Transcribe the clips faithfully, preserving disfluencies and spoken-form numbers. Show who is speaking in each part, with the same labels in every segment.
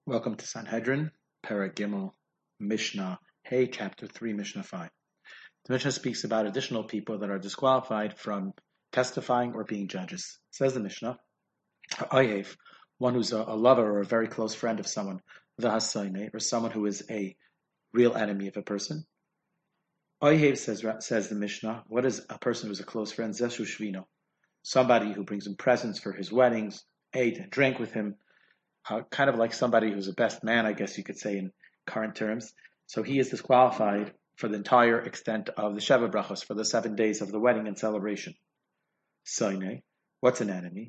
Speaker 1: Welcome to Sanhedrin, Perek Gimel, Mishnah Hey, Chapter three, Mishnah five. The Mishnah speaks about additional people that are disqualified from testifying or being judges. Says the Mishnah, Oyev, one who's a, a lover or a very close friend of someone, V'hasoine, or someone who is a real enemy of a person. Oyev, says, says the Mishnah, what is a person who's a close friend? Zeshu Shvino, somebody who brings him presents for his weddings, ate and drank with him, Uh, kind of like somebody who's a best man, I guess you could say in current terms. So he is disqualified for the entire extent of the Sheva Brachos, for the seven days of the wedding and celebration. Soine, what's an enemy?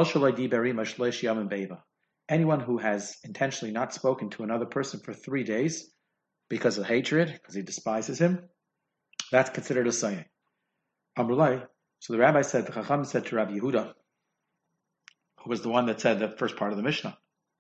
Speaker 1: Anyone who has intentionally not spoken to another person for three days because of hatred, because he despises him, that's considered a soine. Amrulai, so the rabbi said, the Chacham said to Rabbi Yehuda, who was the one that said the first part of the Mishnah,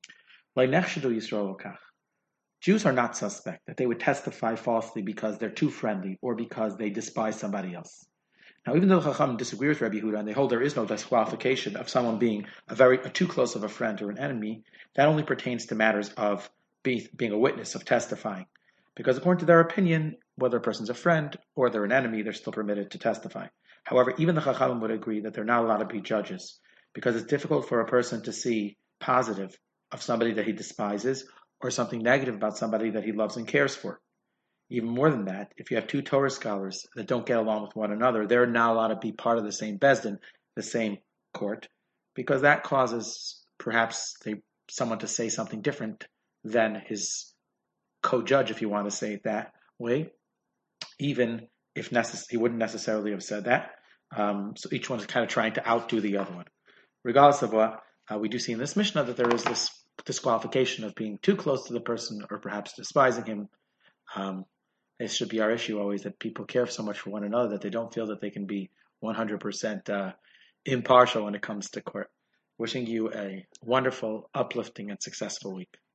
Speaker 1: Jews are not suspect that they would testify falsely because they're too friendly or because they despise somebody else. Now, even though Chacham disagree with Rabbi Yehuda and they hold there is no disqualification of someone being a very a too close of a friend or an enemy, that only pertains to matters of be, being a witness, of testifying. Because according to their opinion, whether a person's a friend or they're an enemy, they're still permitted to testify. However, even the Chacham would agree that they're not allowed to be judges because it's difficult for a person to see positive of somebody that he despises or something negative about somebody that he loves and cares for. Even more than that, if you have two Torah scholars that don't get along with one another, they're not allowed to be part of the same Bezdin, the same court, because that causes perhaps they, someone to say something different than his co-judge, if you want to say it that way, even if necess- he wouldn't necessarily have said that. Um, so each one's kind of trying to outdo the other one. Regardless of what, uh, we do see in this Mishnah that there is this disqualification of being too close to the person or perhaps despising him. Um, it should be our issue always that people care so much for one another that they don't feel that they can be one hundred percent uh, impartial when it comes to court. Wishing you a wonderful, uplifting, and successful week.